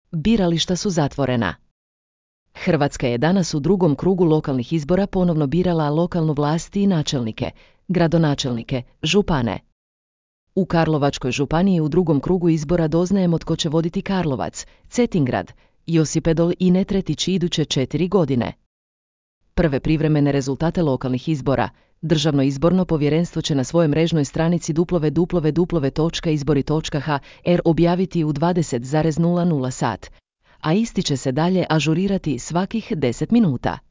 Birališta su zatvorena. Hrvatska je danas u drugom krugu lokalnih izbora ponovno birala lokalnu vlast i načelnike, gradonačelnike, župane. U Karlovačkoj županiji u drugom krugu izbora doznajemo tko će voditi Karlovac, Cetingrad, Josipedol i Netretić iduće 4 godine. Prve privremene rezultate lokalnih izbora Državno izborno povjerenstvo će na svojoj mrežnoj stranici www.izbori.hr objaviti u 20:00 sat, a isti će se dalje ažurirati svakih 10 minuta.